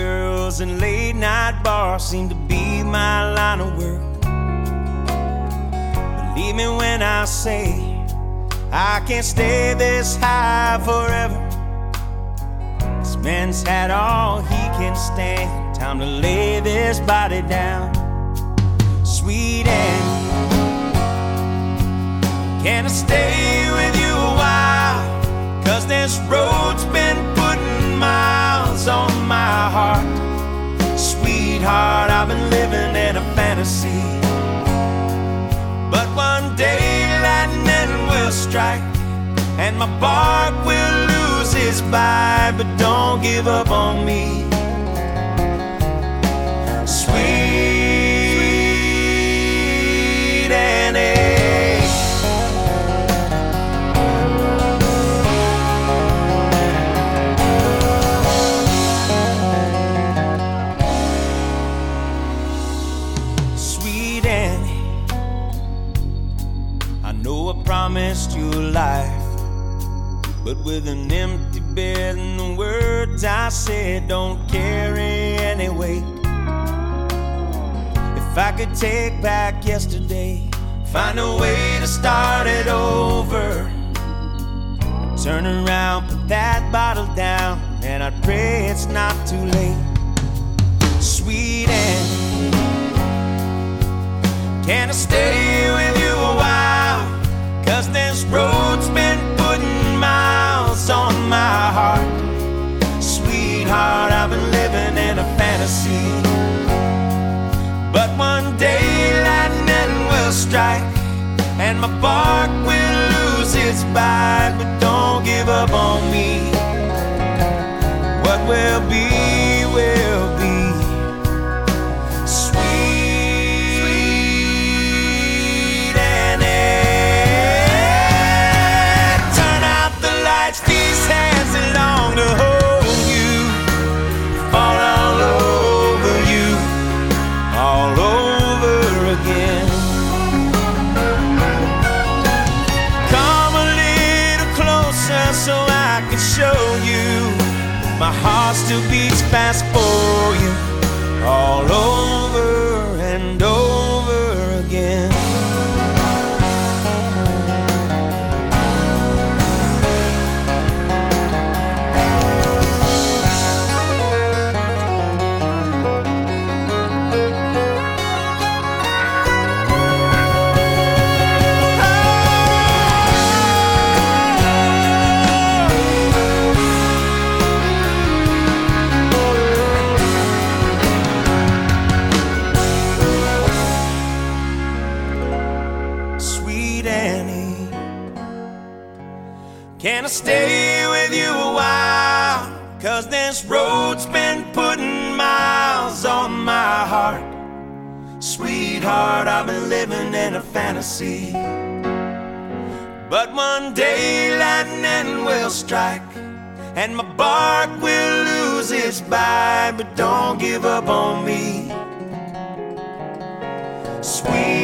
girls and late night bars seem to be my line of work. Believe me when I say I can't stay this high forever. This man's had all he can stand. Time to lay this body down. Sweet Annie, can I stay with you a while? 'Cause this road's been putting miles on my heart. Sweetheart, I've been living in a fantasy, but one day lightning will strike and my bark will lose its bite. But don't give up on me, sweet Annie. Sweet Annie, I know I promised you life, but with an empty bed and the words I said don't carry any weight. If I could take back yesterday, find a way to start it over, I'd turn around, put that bottle down, and I'd pray it's not too late. Sweet Annie, can I stay with you a while? 'Cause this road's been putting miles on my heart. Sweetheart, I've been living in a fantasy, but one day lightning will strike and my bark will lose its bite. But don't give up on me, what will be, will be. Sweet Annie, turn out the lights, these hands belong to hold you, fall all over you, all over again. Come a little closer so I can show you my heart still beats fast for you, all over and over again. Sweet Annie, can I stay with you a while? 'Cause this road's been putting miles on my heart. Sweetheart, I've been living in a fantasy, but one day lightning will strike and my bark will lose its bite. But don't give up on me, sweet